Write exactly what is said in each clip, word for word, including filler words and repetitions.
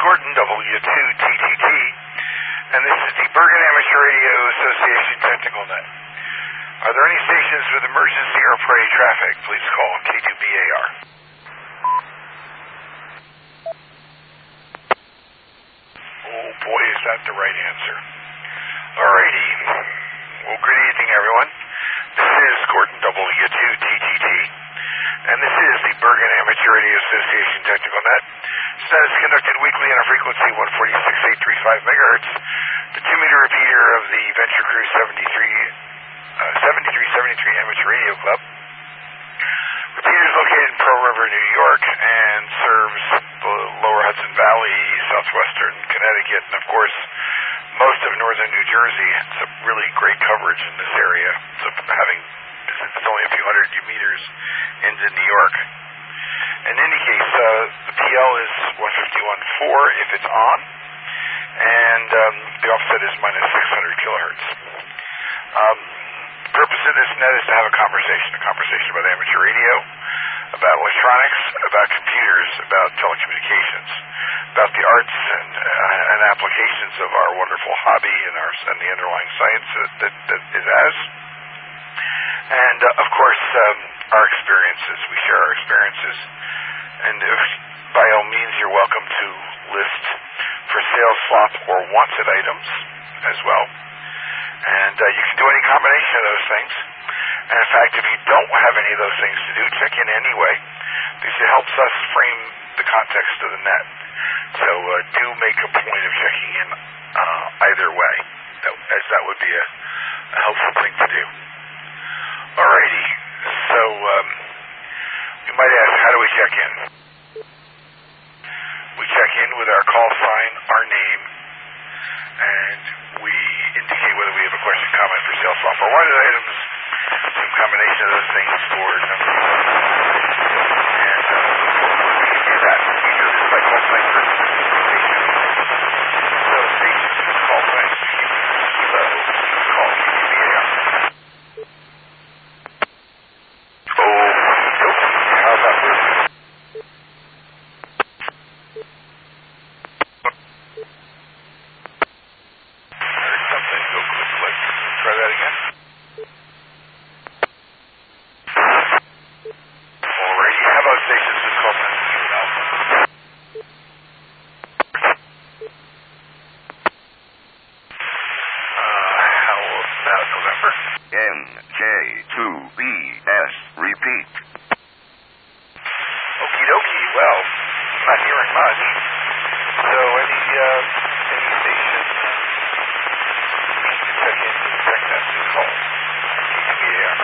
Gordon, W two T T T, and this is the Bergen Amateur Radio Association Technical Net. Are there any stations with emergency or parade traffic? Please call K two B A R. Oh boy, is that the right answer. Alrighty. Well, good evening, everyone. This is Gordon, W two T T T, and this is the Bergen Amateur Radio Association Technical Net. This is conducted weekly on a frequency one forty-six point eight three five megahertz, the two-meter repeater of the Venture Crew seventy-three, uh, seventy-three seventy-three Amateur Radio Club. Repeater is located in Pearl River, New York, and serves the lower Hudson Valley, southwestern Connecticut, and of course, most of northern New Jersey. It's a really great coverage in this area. So having, it's only a few hundred meters into New York. In any case, uh, the P L is one fifty-one point four if it's on, and um, the offset is minus six hundred kilohertz. Um, the purpose of this net is to have a conversation, a conversation about amateur radio, about electronics, about computers, about telecommunications, about the arts and, uh, and applications of our wonderful hobby and, our, and the underlying science that, that, that it has. And, uh, of course, um, our experiences. We share our experiences. And if, by all means, you're welcome to list for sale, swap, or wanted items as well. And uh, you can do any combination of those things. And in fact, if you don't have any of those things to do, check in anyway, because it helps us frame the context of the net. So uh, do make a point of checking in uh, either way, that, as that would be a, a helpful thing to do. Alrighty, so um, you might ask, how do we check in? We check in with our call sign, our name, and we indicate whether we have a question, comment, for sale, swap, or wanted items, some combination of those things for number of and uh, we do that. We do this by call sign for station. So station call sign kilo, call K T B A R. Oh, nope. How about this? There's something. Go click, click. Try that again. Alrighty. How about stations with call sign Kilo Alpha? Uh, how about November? N J two B S, repeat. Okie dokie. Well, I'm not hearing much. So any uh, any station uh, needs to check in with the TechNet, just call K T B A R.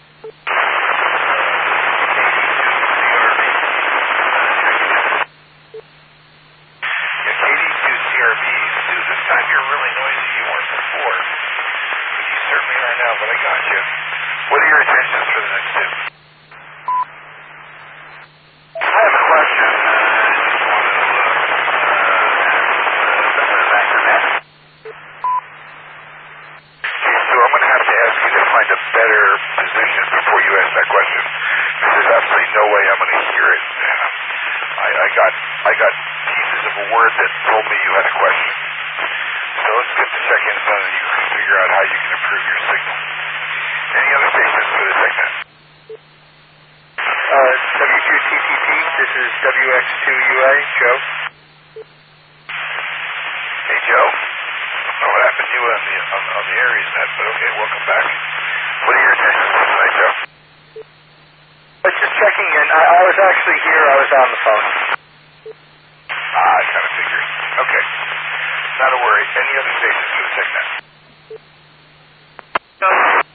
Yeah, K D two C R B. Dude, this time you're really noisy. You weren't before. But you certainly are now, but I got you. What are your intentions for the next two? I have a question. Uh, I just wanted to look uh, at the back of that. Okay, so I'm going to have to ask you to find a better position before you ask that question, because there's absolutely no way I'm going to hear it. I, I got I got pieces of a word that told me you had a question. So let's get the check-in done, and you can figure out how you can improve your signal. Any other stations for the TechNet? Uh, W two T T T, this is W X two U A, Joe. Hey, Joe. I don't know what happened to you on the, on, on the Aries net, but okay, welcome back. What are your intentions for tonight, Joe? I was just checking in. I, I was actually here. I was on the phone. Ah, I kind of figured. Okay. Not a worry. Any other stations for the TechNet? No.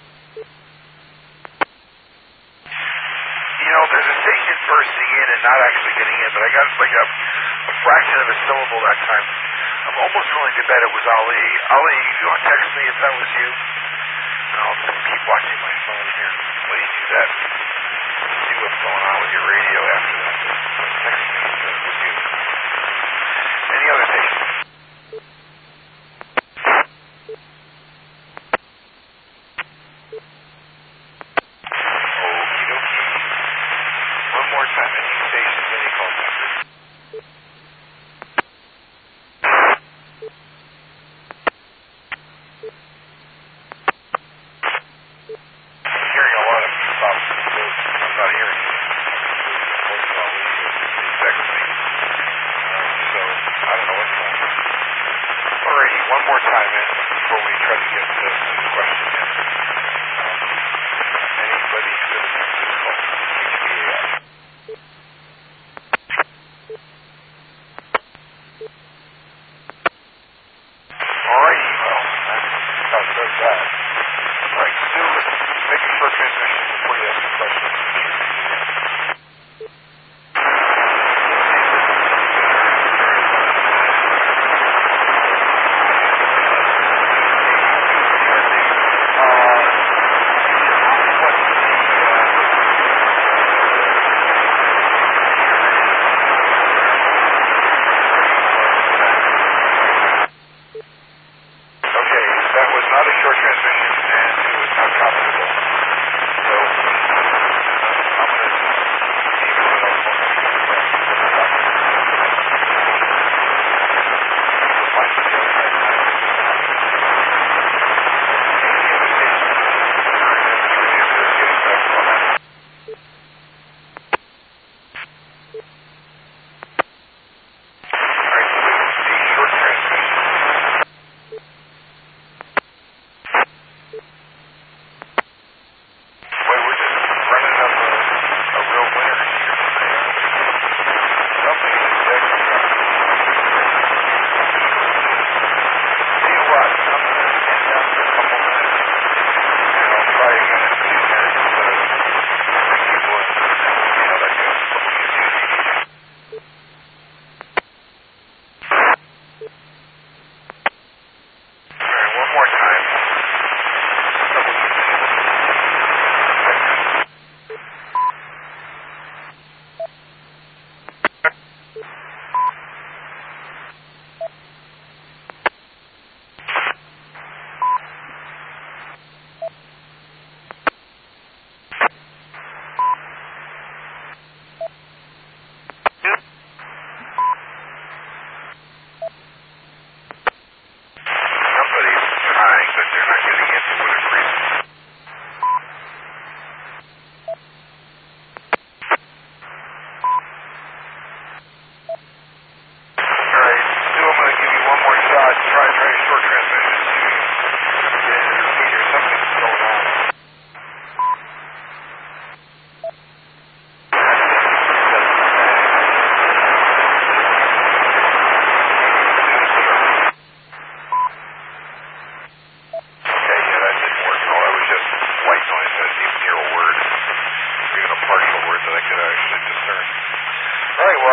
You know, there's a station bursting in and not actually getting in, but I got like a, a fraction of a syllable that time. I'm almost willing to bet it was Ali. Ali, if you want to text me if that was you, and I'll just keep watching my phone here. While you do that, see what's going on with your radio after that. Just text me if that was you. Any other stations? Okie dokie. One more time. Any stations, any call numbers?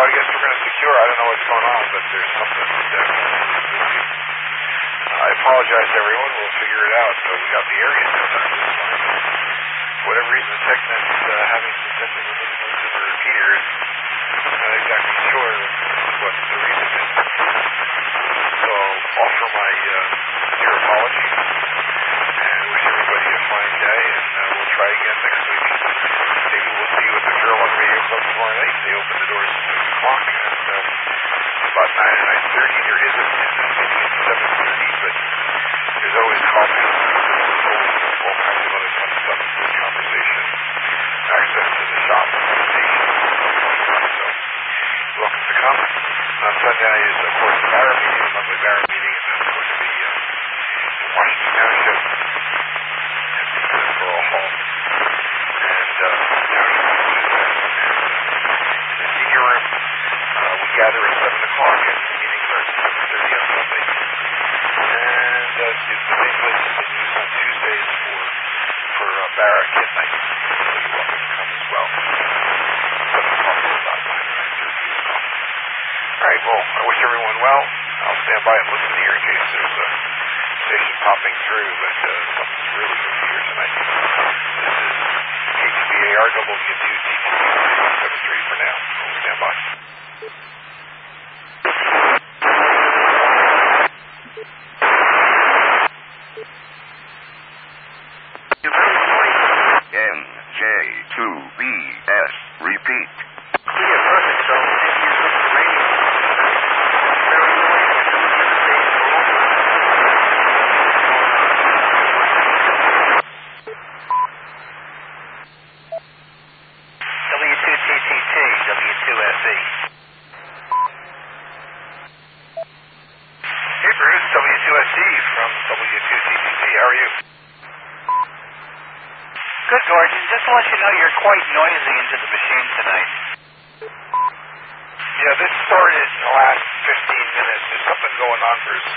I guess we're going to secure. I don't know what's going on, but there's something definitely spooky. Uh, I apologize to everyone. We'll figure it out. So we got the area set up this time. For whatever reason, the TechNet's uh, having some technical difficulties with the repeaters. Not exactly sure what the reason is. So I'll offer my uh, sincere apologies and wish everybody a fine day, and uh, we'll try again next week. Maybe we'll see you at the Fairlawn Radio Club tomorrow night. They open the doors at six o'clock, and uh, about nine or nine thirty there is a meeting at seven thirty, but there's always coffee, all kinds of other fun stuff, good conversation, access to the shop, station, so you're welcome to come. On Sunday night is, of course, the Barra meeting, the monthly Barra meeting, and that's going to be uh, in Washington Township at the Borough Hall. And uh, Township Massachusetts, and uh, in the senior room, uh, we gather at seven o'clock, and the meeting starts at seven thirty on Sunday. And uh, the same place has been used on Tuesdays for for uh, Barra Kid Night, so you're welcome to come as well. seven o'clock is about nine or nine thirty as well. All right, well, I wish everyone well. I'll stand by and listen here in case there's a station popping through, but uh, something's really good here tonight. This is K T B A R W two T T one seven three for now. We'll stand by. N J two B S. Repeat. Yeah, perfect. So if you switch the radio, very noisy, and some of the other stations are over. W two T T T, W two S E. Hey, Bruce, W two S E from W two T T T. How are you? Good, Gordon. Just to let you know, you're quite noisy into the machine tonight. Yeah, this started in the last fifteen minutes. There's something going on, Bruce.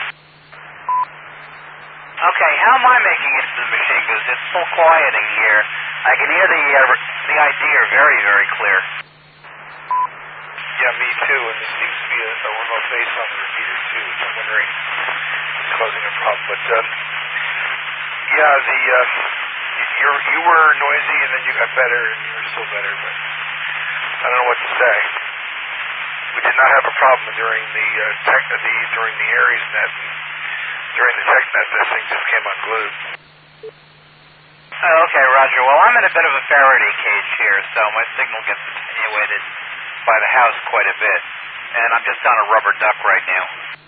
Okay, how am I making it to the machine? Because it's so quiet in here. I can hear the uh, the idea very, very clear. Yeah, me too. And there seems to be a, a remote base on the repeater too, which I'm wondering is causing a problem. But um, yeah, the uh, you you were noisy and then you got better and you were still better. But I don't know what to say. We did not have a problem during the uh, tech the during the Aries net. During the TechNet, this thing just came unglued. Oh, okay, Roger. Well, I'm in a bit of a Faraday cage here, so my signal gets attenuated by the house quite a bit. And I'm just on a rubber duck right now.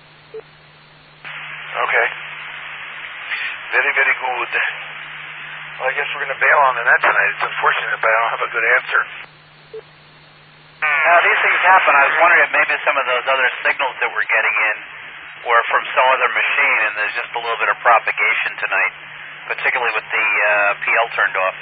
Okay. Very, very good. Well, I guess we're going to bail on the net tonight. It's unfortunate, but I don't have a good answer. Now, these things happen. I was wondering if maybe some of those other signals that we're getting in were from some other machine, and there's just a little bit of propagation tonight, particularly with the uh, P L turned off.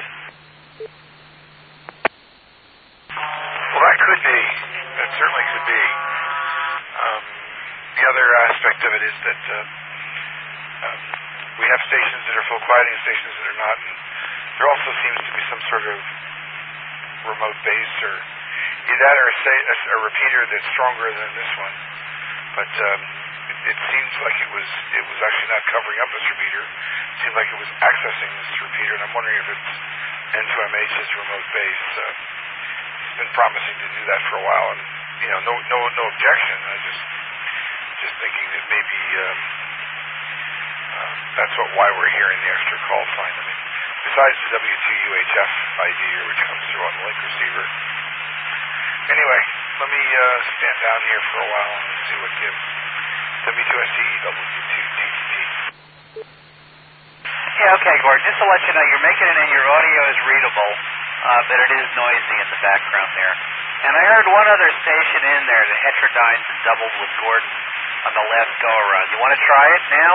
Well, that could be. That certainly could be. Um, the other aspect of it is that uh, um, we have stations that are full quieting and stations that are not, and there also seems to be some sort of remote base or either that or a, a, a repeater that's stronger than this one. But um, it, it seems like it was it was actually not covering up this repeater. It seemed like it was accessing this repeater, and I'm wondering if it's N two M H's remote base. Uh, he's been promising to do that for a while, and you know, no no no objection. I just just thinking that maybe um, uh, that's what why we're hearing the extra call sign. I mean, besides the W two U H F I D here, which comes through on the link receiver. Anyway, let me uh, stand down here for a while and see what gives. W two S E, W two T T T. Yeah, okay, Gordon. Just to let you know, you're making it in. Your audio is readable, uh, but it is noisy in the background there. And I heard one other station in there that heterodines and doubled with Gordon on the last go-around. You want to try it now?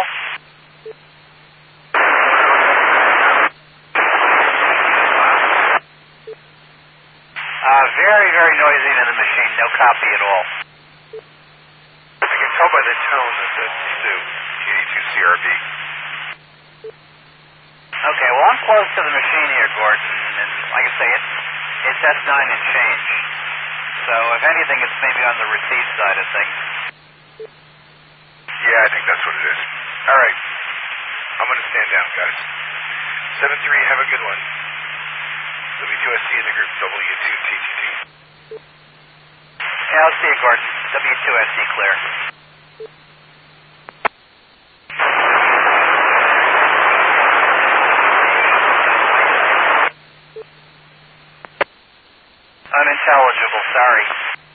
Uh, very, very noisy in the machine. No copy at all. I can tell by the tone that that's Stu, K eighty-two C R B. Okay, well, I'm close to the machine here, Gordon, and like I say, it's, it's S nine and change. So if anything, it's maybe on the receive side of things. Yeah, I think that's what it is. All right. I'm going to stand down, guys. seven three, have a good one. W two S C in the group, W two T T T. Yeah, I'll see you, Gordon. W two S C clear. Unintelligible, sorry.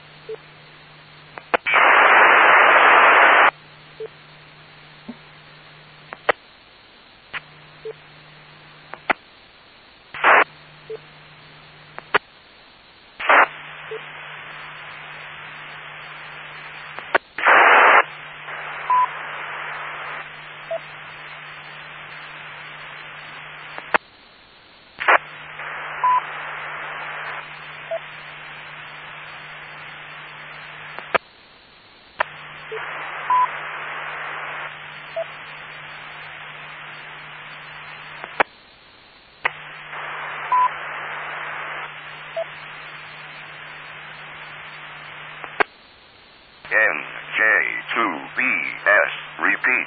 N J two B S, repeat.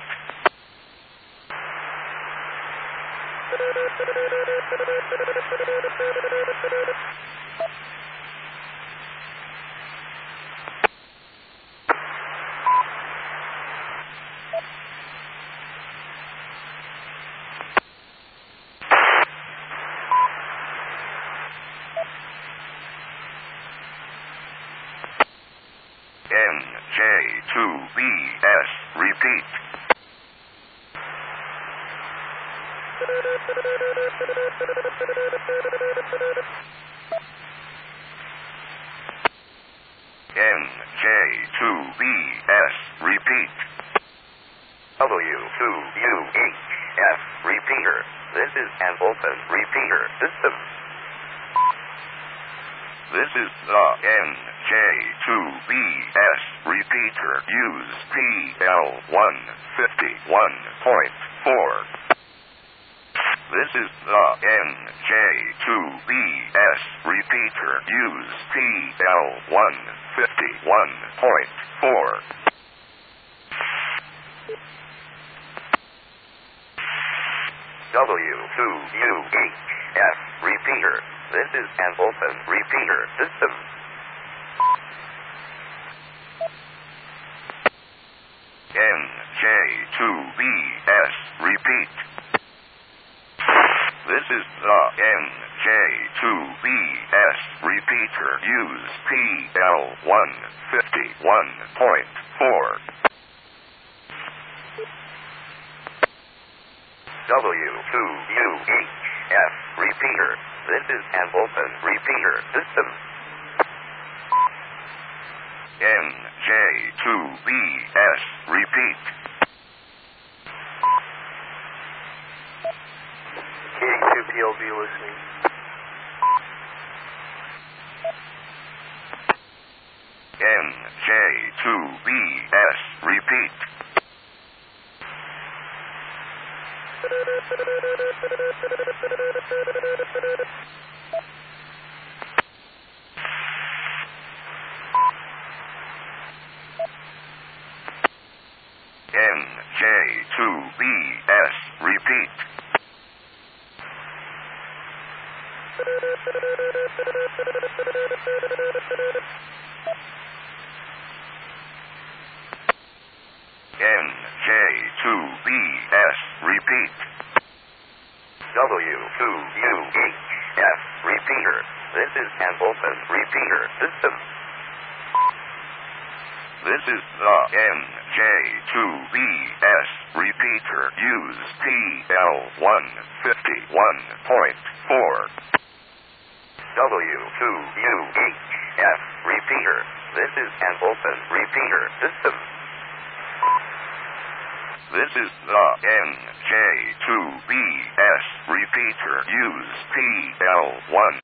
N J two B S, repeat. N J two B S, repeat. W two U H F, repeater. This is an open repeater system. This is the N J two B S repeater. Use P L one fifty-one point four. This is the N J two B S repeater. Use P L one fifty-one point four. W two U H F, repeater. This is an open repeater system. N J two B S, repeat. This is the N J two B S repeater. Use P L one fifty-one point four. W two U H F, repeater. This is an open repeater system. N J two B S, repeat. K two P L V listening. N J two B S, repeat. N J two B S, repeat. N J two B S, repeat. W two U H F, repeater. This is an open repeater system. This is the N J two B S repeater. Use P L one fifty-one point four. W two U H F, repeater. This is an open repeater system. This is the N J two B S repeater. Use P L one